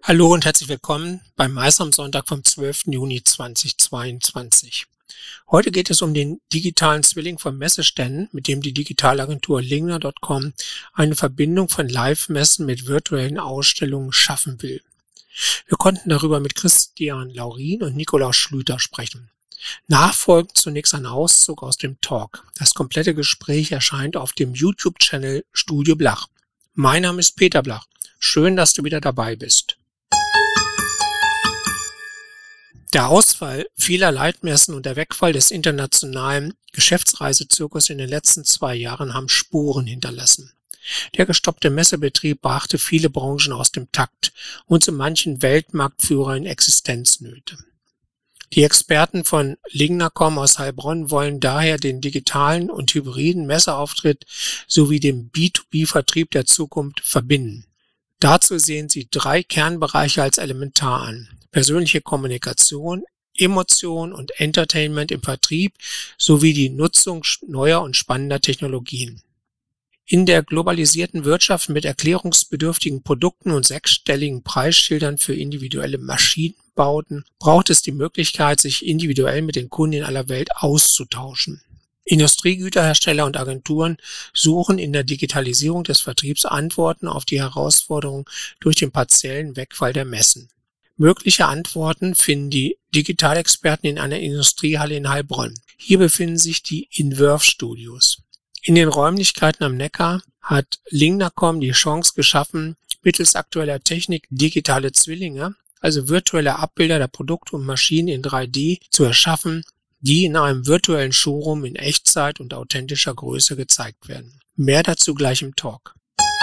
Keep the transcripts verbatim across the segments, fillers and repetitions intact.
Hallo und herzlich willkommen beim Mais am Sonntag vom zwölften Juni zweitausendzweiundzwanzig. Heute geht es um den digitalen Zwilling von Messeständen, mit dem die Digitalagentur Lingner Punkt com eine Verbindung von Live-Messen mit virtuellen Ausstellungen schaffen will. Wir konnten darüber mit Christian Laurin und Nikolaus Schlüter sprechen. Nachfolgend zunächst ein Auszug aus dem Talk. Das komplette Gespräch erscheint auf dem YouTube-Channel Studio Blach. Mein Name ist Peter Blach. Schön, dass du wieder dabei bist. Der Ausfall vieler Leitmessen und der Wegfall des internationalen Geschäftsreisezirkus in den letzten zwei Jahren haben Spuren hinterlassen. Der gestoppte Messebetrieb brachte viele Branchen aus dem Takt und so manchen Weltmarktführer in Existenznöte. Die Experten von Lingner Punkt com aus Heilbronn wollen daher den digitalen und hybriden Messeauftritt sowie den B zwei B-Vertrieb der Zukunft verbinden. Dazu sehen sie drei Kernbereiche als elementar an: persönliche Kommunikation, Emotion und Entertainment im Vertrieb sowie die Nutzung neuer und spannender Technologien. In der globalisierten Wirtschaft mit erklärungsbedürftigen Produkten und sechsstelligen Preisschildern für individuelle Maschinenbauten braucht es die Möglichkeit, sich individuell mit den Kunden in aller Welt auszutauschen. Industriegüterhersteller und Agenturen suchen in der Digitalisierung des Vertriebs Antworten auf die Herausforderungen durch den partiellen Wegfall der Messen. Mögliche Antworten finden die Digitalexperten in einer Industriehalle in Heilbronn. Hier befinden sich die Inverve Studios. In den Räumlichkeiten am Neckar hat Lingner Punkt com die Chance geschaffen, mittels aktueller Technik digitale Zwillinge, also virtuelle Abbilder der Produkte und Maschinen in drei D, zu erschaffen, die in einem virtuellen Showroom in Echtzeit und authentischer Größe gezeigt werden. Mehr dazu gleich im Talk.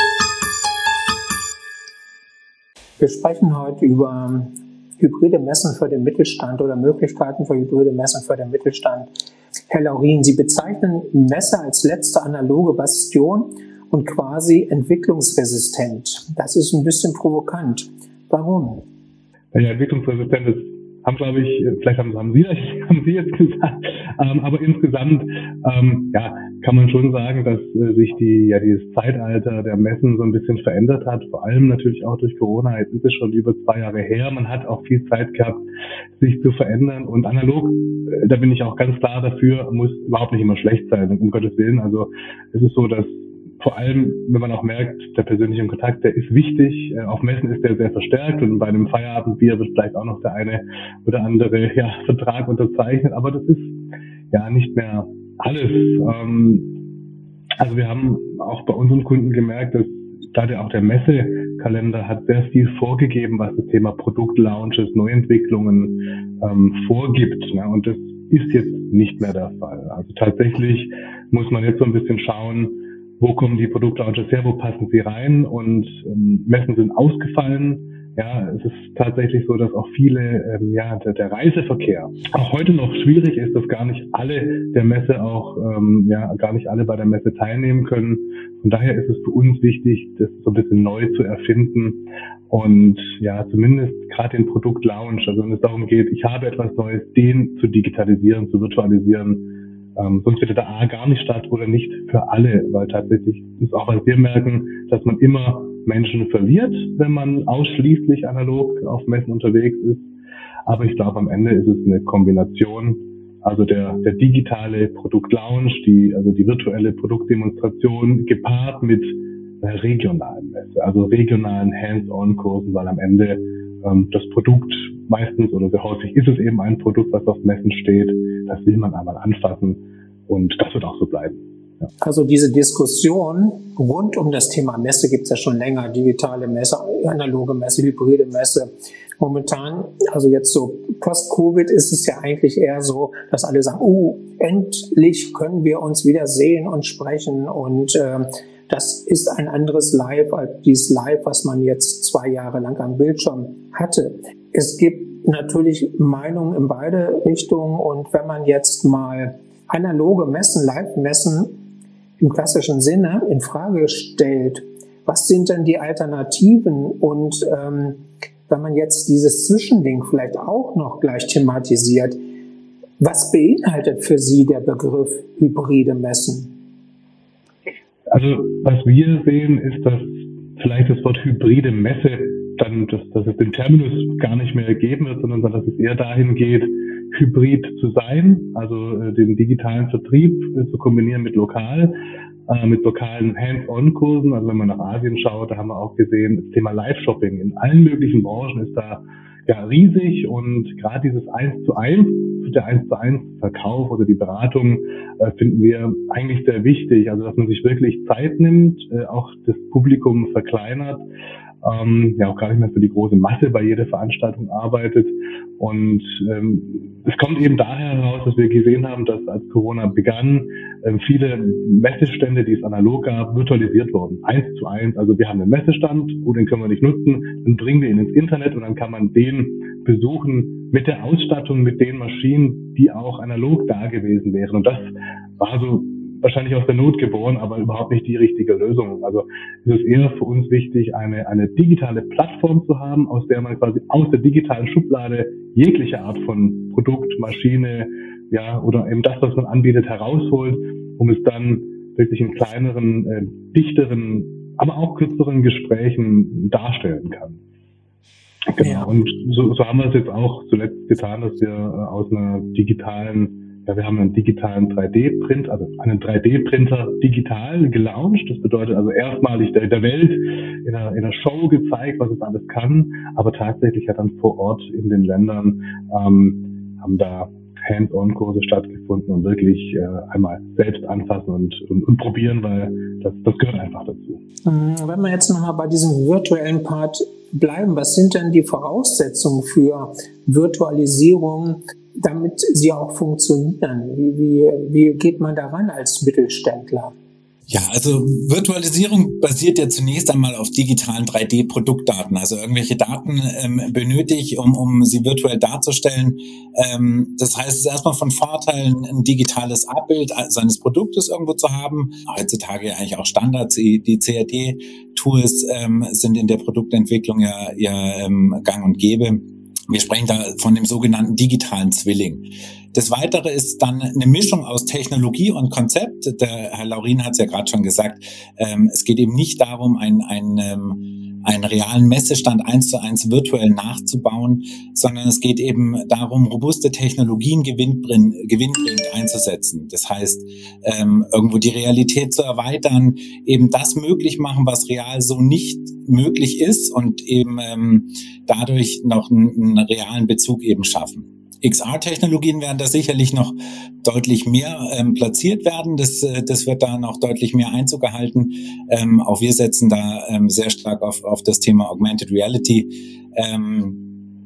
Wir sprechen heute über hybride Messen für den Mittelstand oder Möglichkeiten für hybride Messen für den Mittelstand. Herr Laurin, Sie bezeichnen Messe als letzte analoge Bastion und quasi entwicklungsresistent. Das ist ein bisschen provokant. Warum? Ja, entwicklungsresistent ist, haben glaube ich, vielleicht haben, haben Sie haben Sie jetzt gesagt, ähm, aber insgesamt ähm, ja, kann man schon sagen, dass äh, sich die ja dieses Zeitalter der Messen so ein bisschen verändert hat, vor allem natürlich auch durch Corona. Jetzt ist es schon über zwei Jahre her. Man hat auch viel Zeit gehabt, sich zu verändern, und analog, äh, da bin ich auch ganz klar dafür, muss überhaupt nicht immer schlecht sein, um Gottes Willen. Also es ist so, dass vor allem, wenn man auch merkt, der persönliche Kontakt, der ist wichtig. Auf Messen ist der sehr verstärkt, und bei einem Feierabendbier wird vielleicht auch noch der eine oder andere ja, Vertrag unterzeichnet. Aber das ist ja nicht mehr alles. Also wir haben auch bei unseren Kunden gemerkt, dass gerade auch der Messekalender hat sehr viel vorgegeben, was das Thema Produktlaunches, Neuentwicklungen ähm, vorgibt. Ne? Und das ist jetzt nicht mehr der Fall. Also tatsächlich muss man jetzt so ein bisschen schauen, wo kommen die Produktlaunches her, wo passen sie rein, und ähm, Messen sind ausgefallen. Ja, es ist tatsächlich so, dass auch viele, ähm, ja, der, der Reiseverkehr auch heute noch schwierig ist, dass gar nicht alle der Messe auch, ähm, ja, gar nicht alle bei der Messe teilnehmen können. Von daher ist es für uns wichtig, das so ein bisschen neu zu erfinden und ja, zumindest gerade den Produktlaunch, also wenn es darum geht, ich habe etwas Neues, den zu digitalisieren, zu virtualisieren. Ähm, sonst findet der A gar nicht statt oder nicht für alle, weil tatsächlich ist auch, was wir merken, dass man immer Menschen verliert, wenn man ausschließlich analog auf Messen unterwegs ist. Aber ich glaube, am Ende ist es eine Kombination, also der, der digitale Produktlaunch, die, also die virtuelle Produktdemonstration gepaart mit einer regionalen Messe, also regionalen Hands-on-Kursen, weil am Ende ähm, das Produkt meistens oder sehr häufig ist es eben ein Produkt, was auf Messen steht. Das will man einmal anfassen, und das wird auch so bleiben. Ja. Also diese Diskussion rund um das Thema Messe gibt es ja schon länger. Digitale Messe, analoge Messe, hybride Messe. Momentan, also jetzt so post-Covid, ist es ja eigentlich eher so, dass alle sagen, oh, endlich können wir uns wieder sehen und sprechen, und äh, das ist ein anderes Live als dieses Live, was man jetzt zwei Jahre lang am Bildschirm hatte. Es gibt natürlich Meinungen in beide Richtungen, und wenn man jetzt mal analoge Messen, Live-Messen im klassischen Sinne in Frage stellt, was sind denn die Alternativen? Und ähm, wenn man jetzt dieses Zwischending vielleicht auch noch gleich thematisiert, was beinhaltet für Sie der Begriff hybride Messen? Also was wir sehen, ist, dass vielleicht das Wort hybride Messe dann, dass, dass es den Terminus gar nicht mehr geben wird, sondern dass es eher dahin geht, hybrid zu sein, also äh, den digitalen Vertrieb äh, zu kombinieren mit lokal, äh, mit lokalen Hands-on-Kursen. Also wenn man nach Asien schaut, da haben wir auch gesehen, das Thema Live-Shopping in allen möglichen Branchen ist da ja riesig, und gerade dieses eins zu eins, der eins zu eins Verkauf oder die Beratung äh, finden wir eigentlich sehr wichtig. Also dass man sich wirklich Zeit nimmt, äh, auch das Publikum verkleinert, ähm, ja auch gar nicht mehr für die große Masse bei jeder Veranstaltung arbeitet. Und ähm, es kommt eben daher heraus, dass wir gesehen haben, dass als Corona begann, äh, viele Messestände, die es analog gab, virtualisiert wurden. Eins zu eins. Also wir haben einen Messestand, oh, den können wir nicht nutzen, dann bringen wir ihn ins Internet und dann kann man den besuchen mit der Ausstattung, mit den Maschinen, die auch analog da gewesen wären. Und das war so wahrscheinlich aus der Not geboren, aber überhaupt nicht die richtige Lösung. Also es ist eher für uns wichtig, eine, eine digitale Plattform zu haben, aus der man quasi aus der digitalen Schublade jegliche Art von Produkt, Maschine, ja, oder eben das, was man anbietet, herausholt, um es dann wirklich in kleineren, äh, dichteren, aber auch kürzeren Gesprächen darstellen kann. Genau. Ja. Und so, so haben wir es jetzt auch zuletzt getan, dass wir äh, aus einer digitalen Ja, wir haben einen digitalen drei D-Print, also einen drei D-Printer digital gelauncht. Das bedeutet also erstmalig der, der Welt in einer, in einer Show gezeigt, was es alles kann. Aber tatsächlich hat dann vor Ort in den Ländern, ähm, haben da Hands-on-Kurse stattgefunden und wirklich äh, einmal selbst anfassen und, und, und probieren, weil das, das gehört einfach dazu. Wenn wir jetzt nochmal bei diesem virtuellen Part bleiben, was sind denn die Voraussetzungen für Virtualisierung, damit sie auch funktionieren? Wie, wie, wie geht man daran als Mittelständler? Ja, also Virtualisierung basiert ja zunächst einmal auf digitalen drei D-Produktdaten. Also irgendwelche Daten ähm, benötige ich, um, um sie virtuell darzustellen. Ähm, das heißt, es ist erstmal von Vorteil, ein digitales Abbild seines Produktes irgendwo zu haben. Heutzutage ja eigentlich auch Standards, die C A D-Tools ähm, sind in der Produktentwicklung ja, ja ähm, gang und gäbe. Wir sprechen da von dem sogenannten digitalen Zwilling. Das Weitere ist dann eine Mischung aus Technologie und Konzept. Der Herr Laurin hat es ja gerade schon gesagt. Ähm, es geht eben nicht darum, einen, einen, ähm, einen realen Messestand eins zu eins virtuell nachzubauen, sondern es geht eben darum, robuste Technologien gewinnbringend, gewinnbringend einzusetzen. Das heißt, ähm, irgendwo die Realität zu erweitern, eben das möglich machen, was real so nicht möglich ist, und eben ähm, dadurch noch einen, einen realen Bezug eben schaffen. X R-Technologien werden da sicherlich noch deutlich mehr ähm, platziert werden. Das, äh, das wird da noch deutlich mehr Einzug erhalten. Ähm, auch wir setzen da ähm, sehr stark auf, auf das Thema Augmented Reality. Ähm,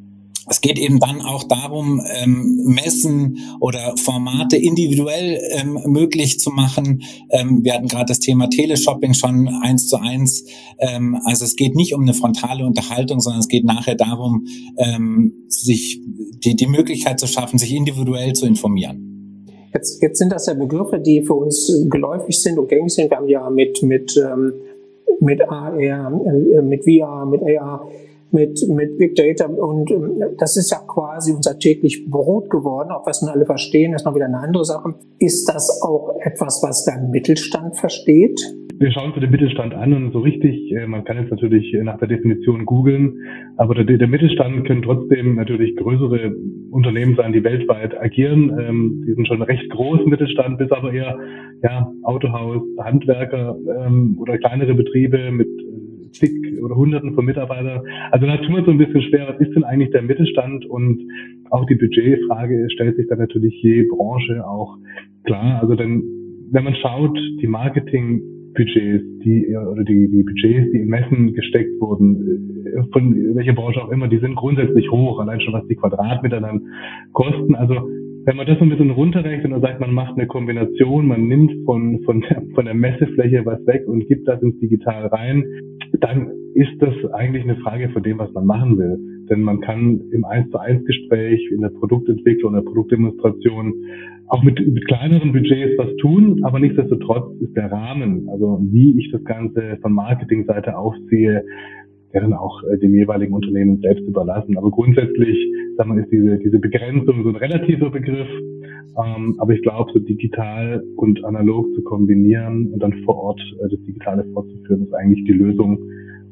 Es geht eben dann auch darum, ähm, Messen oder Formate individuell ähm, möglich zu machen. Ähm, wir hatten gerade das Thema Teleshopping schon eins zu eins. Ähm, also es geht nicht um eine frontale Unterhaltung, sondern es geht nachher darum, ähm, sich die, die Möglichkeit zu schaffen, sich individuell zu informieren. Jetzt, jetzt sind das ja Begriffe, die für uns geläufig sind und gängig sind. Wir haben ja mit, mit, ähm, mit A R, äh, mit V R, mit A R, mit, mit Big Data, und ähm, das ist ja quasi unser täglich Brot geworden. Ob wir es nun alle verstehen, ist noch wieder eine andere Sache. Ist das auch etwas, was der Mittelstand versteht? Wir schauen uns den Mittelstand an, und so richtig, äh, man kann jetzt natürlich nach der Definition googeln, aber der, der Mittelstand können trotzdem natürlich größere Unternehmen sein, die weltweit agieren. Ähm, die sind schon recht groß, Mittelstand, bis aber eher ja, Autohaus, Handwerker ähm, oder kleinere Betriebe mit zig oder Hunderten von Mitarbeitern. Also da tun wir so ein bisschen schwer, was ist denn eigentlich der Mittelstand? Und auch die Budgetfrage stellt sich dann natürlich je Branche auch klar. Also denn, wenn man schaut, die Marketingbudgets, die oder die, die Budgets, die in Messen gesteckt wurden, von welcher Branche auch immer, die sind grundsätzlich hoch, allein schon was die Quadratmeter dann kosten. Also wenn man das so ein bisschen runterrechnet und sagt, man macht eine Kombination, man nimmt von, von, der, von der Messefläche was weg und gibt das ins Digital rein, dann ist das eigentlich eine Frage von dem, was man machen will. Denn man kann im eins zu eins Gespräch, in der Produktentwicklung, in der Produktdemonstration auch mit, mit kleineren Budgets was tun, aber nichtsdestotrotz ist der Rahmen, also wie ich das Ganze von Marketingseite aufziehe, ja dann auch äh, dem jeweiligen Unternehmen selbst überlassen. Aber grundsätzlich, sagen wir, ist diese, diese Begrenzung so ein relativer Begriff. Ähm, aber ich glaube, so digital und analog zu kombinieren und dann vor Ort äh, das Digitale fortzuführen, ist eigentlich die Lösung,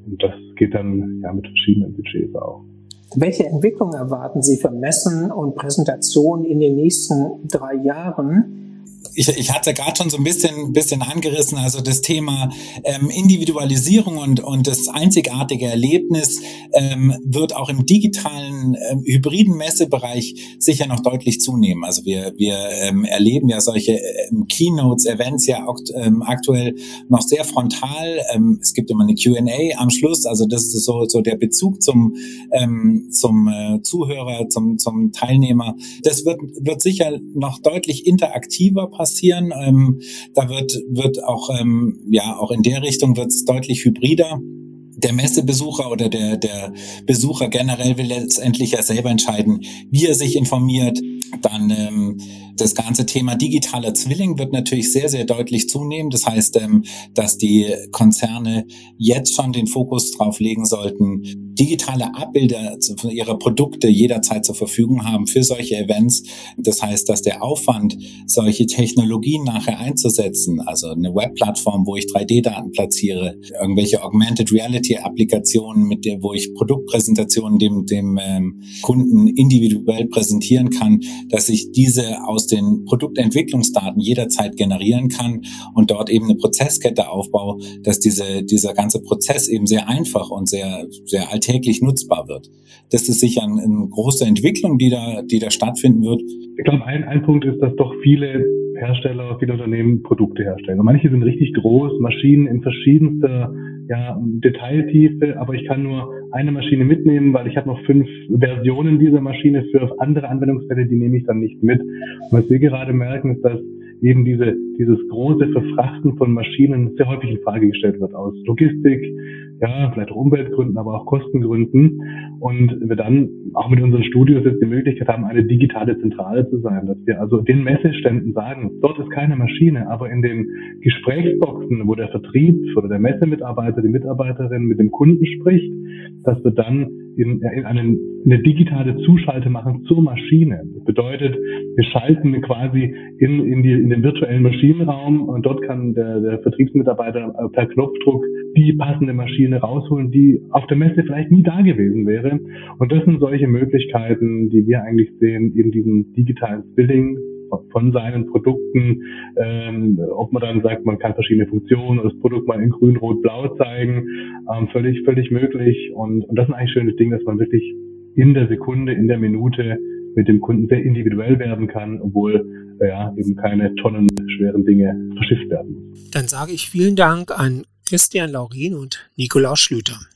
Und das geht dann ja mit verschiedenen Budgets auch. Welche Entwicklungen erwarten Sie für Messen und Präsentationen in den nächsten drei Jahren? Ich, ich hatte gerade schon so ein bisschen, bisschen angerissen, also das Thema ähm, Individualisierung und, und das einzigartige Erlebnis ähm, wird auch im digitalen, ähm, hybriden Messebereich sicher noch deutlich zunehmen. Also wir, wir ähm, erleben ja solche ähm, Keynotes, Events ja auch, ähm, aktuell noch sehr frontal. Ähm, es gibt immer eine Q and A am Schluss, also das ist so, so der Bezug zum, ähm, zum äh, Zuhörer, zum, zum Teilnehmer. Das wird, wird sicher noch deutlich interaktiver passieren. passieren. Ähm, da wird wird auch ähm, ja auch in der Richtung wird es deutlich hybrider. Der Messebesucher oder der der Besucher generell will letztendlich ja selber entscheiden, wie er sich informiert. Dann ähm, das ganze Thema digitaler Zwilling wird natürlich sehr, sehr deutlich zunehmen. Das heißt, ähm, dass die Konzerne jetzt schon den Fokus drauf legen sollten, digitale Abbilder ihrer Produkte jederzeit zur Verfügung haben für solche Events. Das heißt, dass der Aufwand, solche Technologien nachher einzusetzen, also eine Webplattform, wo ich drei D Daten platziere, irgendwelche Augmented Reality Applikationen, mit der, wo ich Produktpräsentationen dem, dem ähm, Kunden individuell präsentieren kann, dass ich diese aus den Produktentwicklungsdaten jederzeit generieren kann und dort eben eine Prozesskette aufbaue, dass diese, dieser ganze Prozess eben sehr einfach und sehr, sehr alltäglich nutzbar wird. Das ist sicher eine, eine große Entwicklung, die da, die da stattfinden wird. Ich glaube, ein, ein Punkt ist, dass doch viele Hersteller, viele Unternehmen Produkte herstellen. Und manche sind richtig groß, Maschinen in verschiedenster ja, Detailtiefe, aber ich kann nur eine Maschine mitnehmen, weil ich habe noch fünf Versionen dieser Maschine für andere Anwendungsfälle, die nehme ich dann nicht mit. Und was wir gerade merken, ist, dass eben diese, dieses große Verfrachten von Maschinen sehr häufig in Frage gestellt wird aus Logistik, ja, vielleicht auch Umweltgründen, aber auch Kostengründen. Und wir dann auch mit unseren Studios jetzt die Möglichkeit haben, eine digitale Zentrale zu sein, dass wir also den Messeständen sagen, dort ist keine Maschine, aber in den Gesprächsboxen, wo der Vertrieb oder der Messemitarbeiter, die Mitarbeiterin mit dem Kunden spricht, dass wir dann in, in eine, eine digitale Zuschalte machen zur Maschine. Das bedeutet, wir schalten quasi in, in, die, in den virtuellen Maschinenraum und dort kann der, der Vertriebsmitarbeiter per Knopfdruck die passende Maschine rausholen, die auf der Messe vielleicht nie da gewesen wäre. Und das sind solche Möglichkeiten, die wir eigentlich sehen, eben diesen digitalen Zwilling von seinen Produkten, ähm, ob man dann sagt, man kann verschiedene Funktionen oder das Produkt mal in grün, rot, blau zeigen, ähm, völlig, völlig möglich. Und, und das ist eigentlich ein schönes Ding, dass man wirklich in der Sekunde, in der Minute mit dem Kunden sehr individuell werden kann, obwohl äh, ja eben keine tonnenschweren Dinge verschifft werden. Dann sage ich vielen Dank an Christian Laurin und Nikolaus Schlüter.